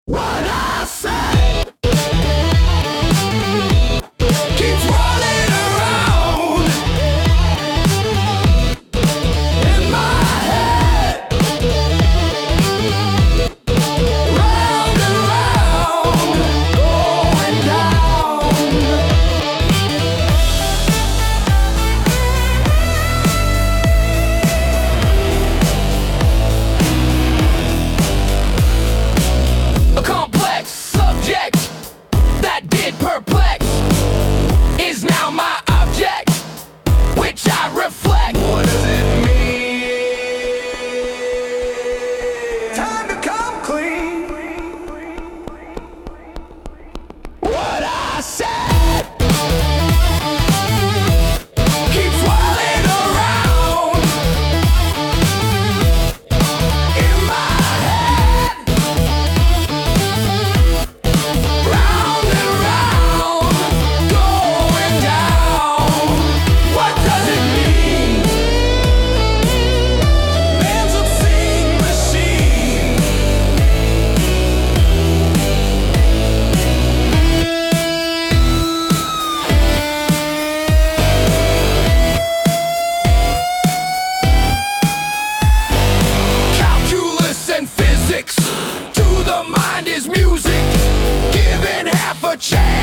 What I say keeps rolling around in my head, round and round, going down. A complex subject that did perplex is now my object, which I reflect. What does it mean? Time to come clean. What I said keeps swirling around in my head, round and round, going down. What does it mean? Man's obscene machine. Calculus and physics, to the mind is music, given half a chance.